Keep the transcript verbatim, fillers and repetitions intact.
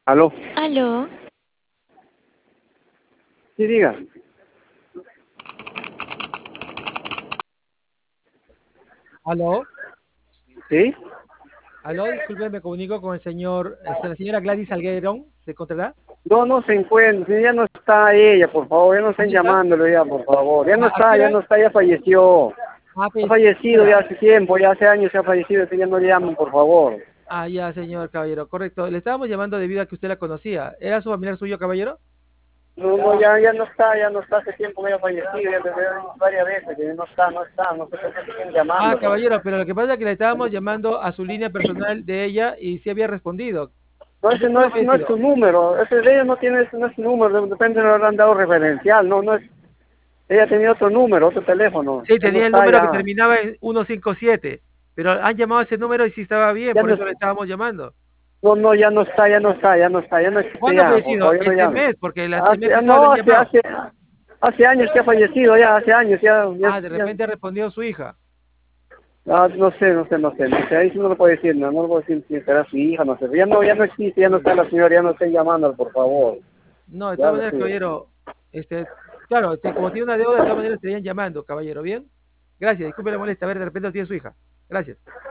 Aló, Aló, sí, diga. Aló, ¿Sí? aló, disculpe, me comunico con el señor, este, la señora Gladys Alguerón, ¿se encontrará? No, no se encuentra, ya no está ella, por favor, ya no estén ¿Dónde está? llamándolo ya, por favor. Ya no ¿A, a qué está, ya hora? no está, ya falleció. Ah, Ha pues, fallecido ya señora. hace tiempo, ya hace años que ha fallecido, así ya no le llaman, por favor. Ah, ya, señor caballero, correcto. Le estábamos llamando debido a que usted la conocía. ¿Era su familiar suyo, caballero? No, no, ya, ya no está, ya no está, hace tiempo que ya fallecido, ya le veo dicho varias veces que no está, no está, no sé por qué siguen Ah, llamándolo. caballero, pero lo que pasa es que le estábamos llamando a su línea personal de ella y sí había respondido. No, ¿Hace ese no cuándo ha es, no es su fallecido? número, ese de ella no tiene, ese no es su número, de repente le habrán dado referencial, no, no es, ella tenía otro número, otro teléfono, Sí, ya no tenía el está, número que ya, terminaba en ciento cincuenta y siete, pero han llamado a ese número y sí estaba bien, ya por no, eso le estábamos llamando. no, no, ya no está, ya no está, ya no está, ya no existe ¿Cuándo ha ya, por fallecido? favor, ya no Este llame. mes, porque el, el Hace, mes ah, pasado le no, han hace, llamado. hace, hace años que ha fallecido, ya, hace años, ya, ya, Ah, de ya, repente respondió su hija. ah, no sé, no sé, no sé, no sé, ahí sí no lo puedo decir, no, no lo puedo decir si será su hija, no sé, ya no, ya no existe, ya no está la señora, ya no estén llamando, por favor, No, de ya todas lo maneras, pido. caballero, este, claro, este, como tiene una deuda, de todas maneras estarían llamando, caballero, ¿bien? Gracias, disculpe la molestia, a ver, de repente lo tiene su hija. Gracias.